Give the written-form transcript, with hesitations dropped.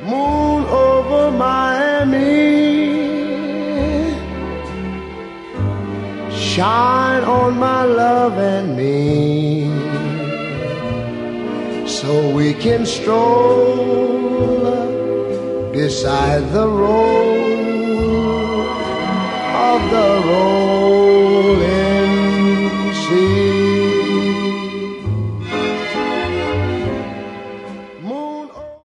moon over Miami, shine on my love and me, so we can stroll beside the road of the road.